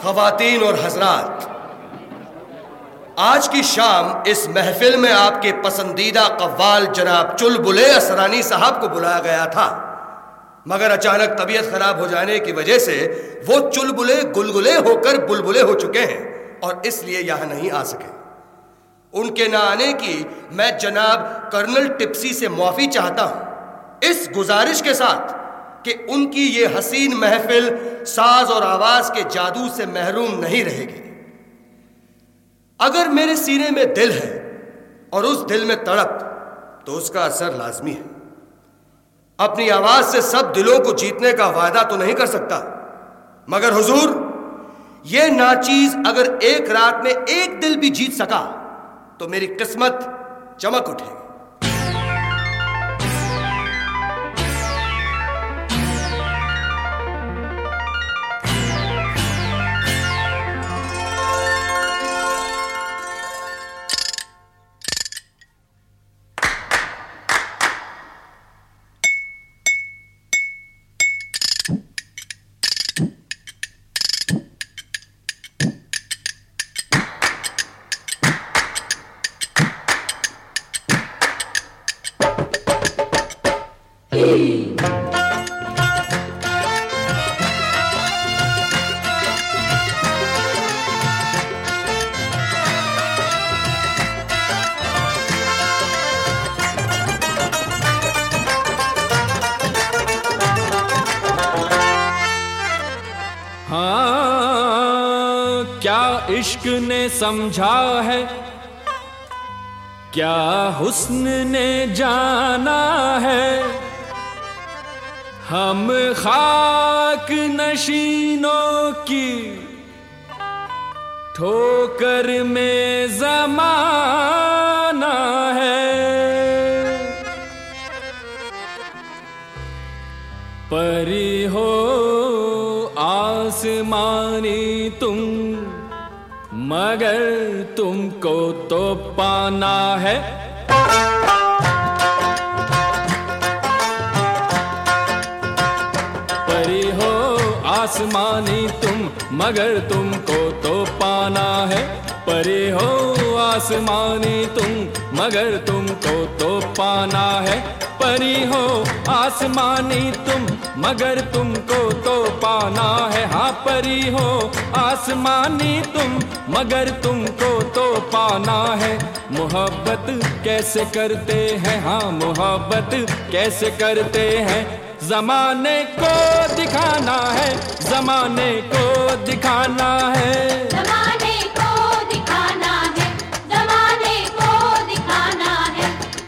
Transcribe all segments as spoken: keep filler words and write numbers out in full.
ख़वातीन और हज़रात, आज की शाम इस महफिल में आपके पसंदीदा कव्वाल जनाब चुलबुले असरानी साहब को बुलाया गया था, मगर अचानक तबीयत खराब हो जाने की वजह से वो चुलबुले गुलगुले होकर बुलबुले हो चुके हैं और इसलिए यहां नहीं आ सके। उनके ना आने की मैं जनाब कर्नल टिप्सी से माफी चाहता हूं, इस गुजारिश के साथ कि उनकी ये हसीन महफिल साज और आवाज के जादू से महरूम नहीं रहेगी। अगर मेरे सीने में दिल है और उस दिल में तड़प, तो उसका असर लाजमी है। अपनी आवाज से सब दिलों को जीतने का वादा तो नहीं कर सकता, मगर हुजूर, ये नाचीज अगर एक रात में एक दिल भी जीत सका तो मेरी किस्मत चमक उठेगी। हाँ, क्या इश्क ने समझा है, क्या हुस्न ने जाना है, हम खाक नशीनों की ठोकर में ज़माना है। परी हो आसमानी तुम, मगर तुमको तो पाना है। परी हो आसमानी तुम, मगर तुमको तो पाना है। परी हो आसमानी तुम, मगर तुमको तो पाना है। परी हो आसमानी तुम, मगर तुमको तो पाना है। हाँ, परी हो आसमानी तुम, मगर तुमको तो पाना है। मोहब्बत कैसे करते हैं, हाँ मोहब्बत कैसे करते हैं, ज़माने को दिखाना है, ज़माने को दिखाना है। ज़माने को दिखाना है, ज़माने को दिखाना है।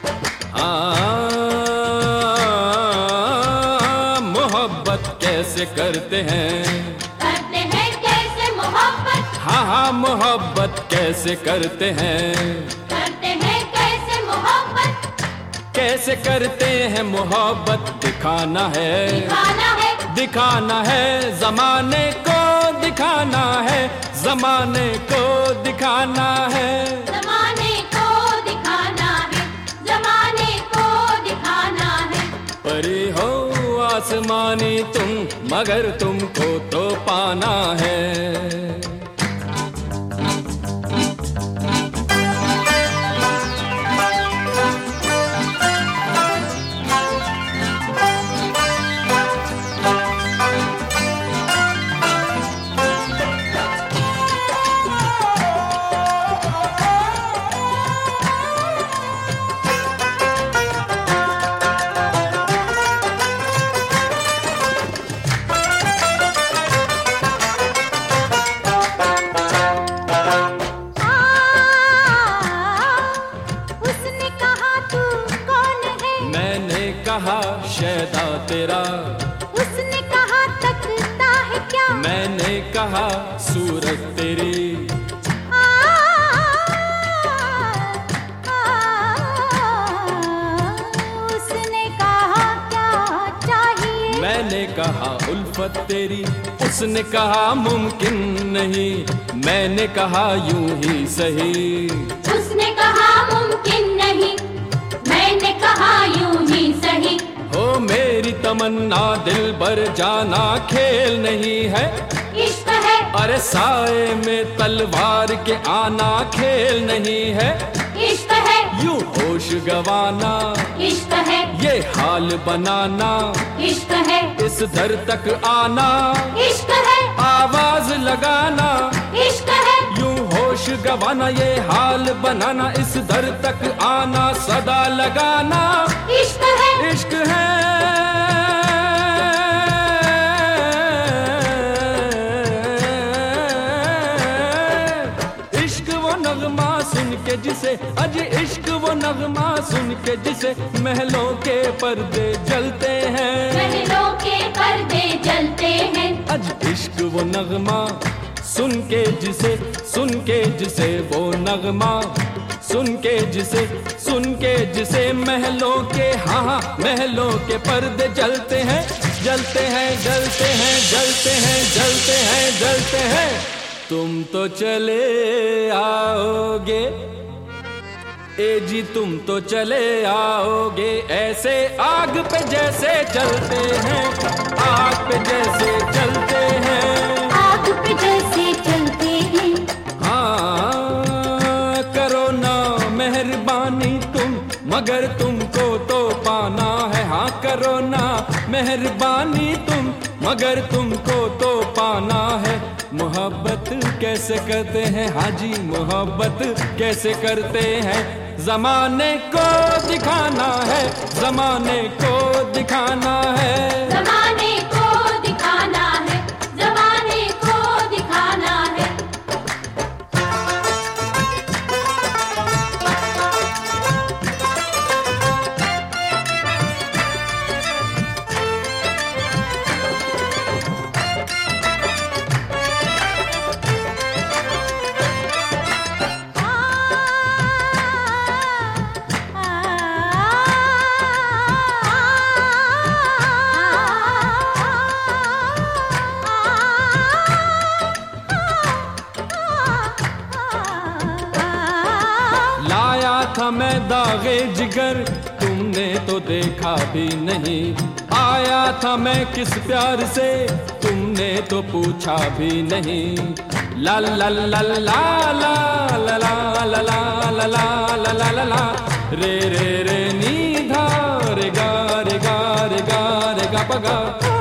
मोहब्बत कैसे करते हैं, करते हैं कैसे मोहब्बत, हाँ हाँ मोहब्बत कैसे करते हैं, करते हैं कैसे मोहब्बत, कैसे करते हैं मोहब्बत दिखाना है, दिखाना है, दिखाना है। ज़माने को दिखाना है, ज़माने को दिखाना है। ज़माने को दिखाना है, ज़माने को दिखाना है। परी हो आसमानी तुम, मगर तुमको तो पाना है। कहा शैदा तेरा, उसने कहा तकता है क्या, मैंने कहा सूरत तेरी। आ, आ, उसने कहा क्या चाहिए, मैंने कहा उल्फत तेरी। उसने कहा मुमकिन नहीं, मैंने कहा यूं ही सही। उसने कहा मुमकिन नहीं, मैंने कहा यूं ही सही। हो मेरी तमन्ना दिल भर जाना खेल नहीं है, इश्क है अरे साए में तलवार के आना खेल नहीं है, इश्क है, यूं होश गवाना इश्क है, ये हाल बनाना इश्क है, इस दर तक आना इश्क है, आवाज लगाना इश्क है, यूं होश गवाना ये हाल बनाना इस दर तक आना सदा लगाना इश्क है, इश्क है। नगमा सुन के जिसे अज इश्क वो नगमा सुन के जिसे महलों के पर्दे जलते हैं, महलों के पर्दे जलते हैं। अज इश्क वो नगमा सुन के जिसे सुन के जिसे वो नगमा सुन के जिसे सुन के जिसे महलों के हाँ हाँ महलों के पर्दे जलते हैं, जलते हैं जलते हैं जलते हैं जलते हैं जलते हैं। तुम तो चले आओगे ए जी तुम तो चले आओगे ऐसे आग पे जैसे चलते हैं, आग पे जैसे चलते हैं, आग पे जैसे चलते हैं। हाँ करो ना मेहरबानी तुम मगर तुमको तो पाना है, हाँ करो ना मेहरबानी तुम मगर तुमको तो पाना है। मोहब्बत कैसे करते हैं हाजी मोहब्बत कैसे करते हैं, जमाने को दिखाना है जमाने को दिखाना है, जमाने को दिखाना है, जमाने को दिखाना है। लाया था मैं दागे जिगर तुमने तो देखा भी नहीं, आया था मैं किस प्यार से तुमने तो पूछा भी नहीं। ला ला ला ला ला ला ला ला ला ला ला ला ला ला रे रे रे नी धा रे गा रे गा रे गा रे गा पगा।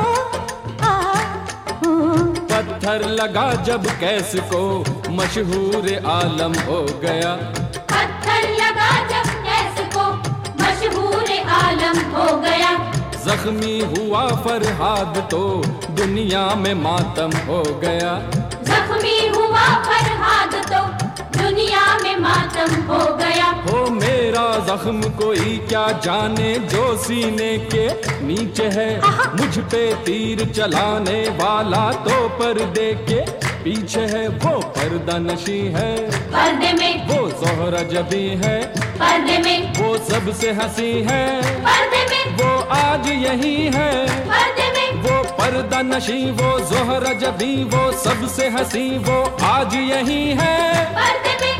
पत्थर लगा जब कैस को मशहूर आलम हो गया, पत्थर लगा जब कैस को मशहूर आलम हो गया। जख्मी हुआ फरहाद तो दुनिया में मातम हो गया, जख्मी हुआ फरहाद तो दुनिया में मातम हो गया। हो मेरा जख्म कोई क्या जाने जो सीने के नीचे है, मुझ पे तीर चलाने वाला तो पर्दे के पीछे है। वो पर्दा नशी है पर्दे में, वो ज़ोहरा जबी है पर्दे में, वो सबसे हंसी है पर्दे में, वो आज यही है पर्दे में, वो पर्दा नशी वो ज़ोहरा जबी वो सबसे हंसी वो आज यही है पर्दे में।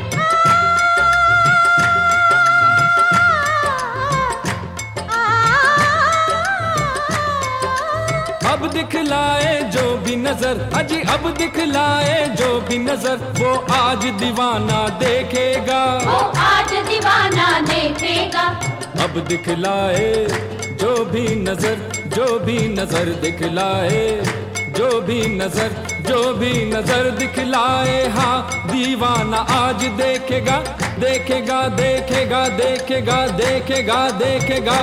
अब दिखलाए जो भी नजर अजी अब दिखलाए जो भी नजर वो आज दीवाना देखेगा, वो आज दीवाना देखेगा। अब दिखलाए जो भी नजर जो भी नजर दिखलाए जो भी नजर जो भी नजर दिखलाए, हाँ दीवाना आज देखेगा देखेगा देखेगा देखेगा देखेगा देखेगा।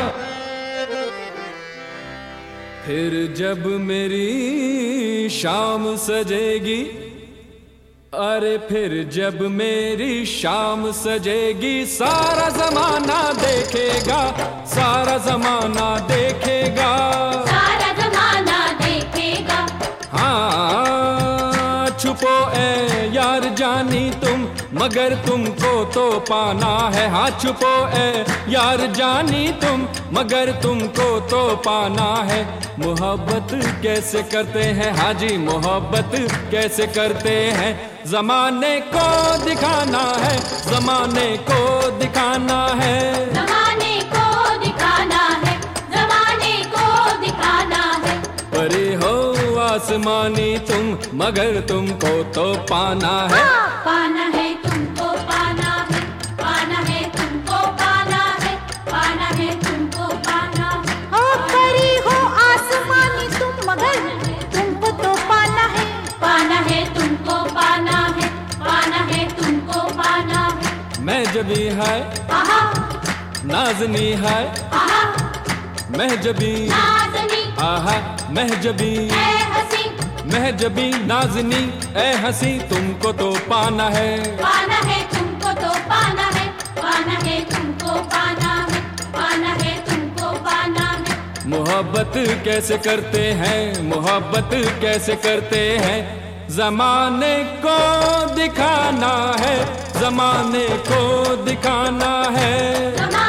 फिर जब मेरी शाम सजेगी अरे फिर जब मेरी शाम सजेगी सारा जमाना देखेगा सारा जमाना देखेगा सारा जमाना देखेगा। हाँ छुपो ए यार जानी तुम मगर तुमको तो पाना है, हाँ छुपो ए यार जानी तुम मगर तुमको तो पाना है। मोहब्बत कैसे करते हैं हाजी मोहब्बत कैसे करते हैं, जमाने को दिखाना है जमाने को दिखाना है, जमाने को दिखाना है, जमाने को दिखाना है। परे हो आस आसमानी तुम मगर तुमको तो पाना है। पाना है तुमको पाना है, पाना है तुमको पाना है, पाना है तुमको पाना है। ओ परी हो आसमानी तुम मगर तुमको तो पाना है। पाना है तुमको पाना है, पाना है तुमको पाना है। मैं जबी है आहा नाजनी है, आहा महजबी नाज़नी आहा महजबी ऐ हसी, महजबी नाजनी ए हंसी तुमको तो पाना है। पाना है तुमको तो पाना है, पाना है तुमको पाना है, पाना है तुमको पाना है। मोहब्बत कैसे करते हैं, मोहब्बत कैसे करते हैं, जमाने को दिखाना है, जमाने को दिखाना है। जमाने